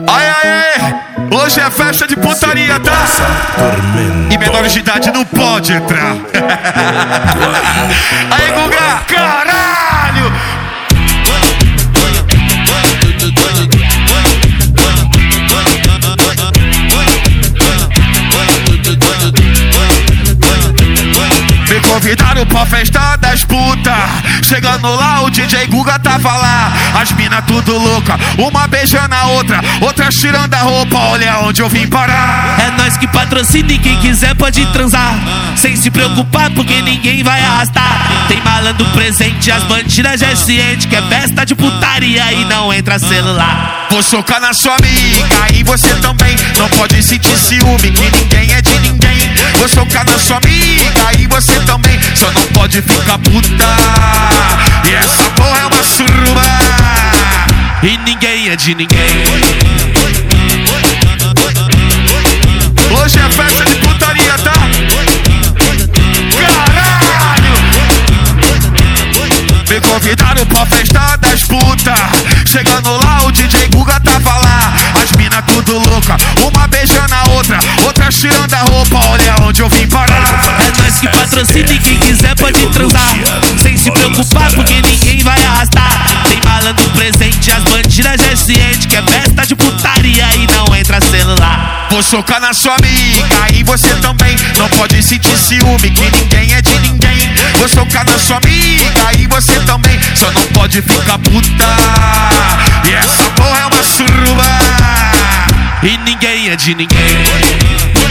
Ai, ai, hoje é festa de putaria, tá? E menores de idade não pode entrar. Aí, Guga, caralho! Me convidaram pra festa das putas. Chegando lá, o DJ Guga tava lá. As mina tudo louca, uma beijando a outra, outra tirando a roupa. Olha onde eu vim parar. É nós que patrocina e quem quiser pode transar, sem se preocupar porque ninguém vai arrastar. Tem malandro presente, as bandidas já é ciente que é festa de putaria e não entra celular. Vou socar na sua amiga e você também. Não pode sentir ciúme que ninguém é de ninguém. Vou socar na sua amiga e você também. Só não pode ficar puta. E essa porra é uma suruba. E ninguém é de ninguém. Hoje é festa de putaria, tá? Caralho! Me convidaram pra festa das putas. Chegando lá, o DJ Guga tava lá. As mina tudo louca, uma beijando a outra, outra tirando a roupa. Olha onde eu vim parar. É nós que patrocina e quem quiser pode transar, sem se preocupar porque ninguém vai arrastar. Tem malandro presente, as bandidas já é ciente que é festa de putaria e não entra celular. Vou socar na sua amiga e você também. Não pode sentir ciúme que ninguém é de ninguém. Vou socar na sua amiga e você também. Só não pode ficar puta. E essa porra é uma suruba. E ninguém é de ninguém.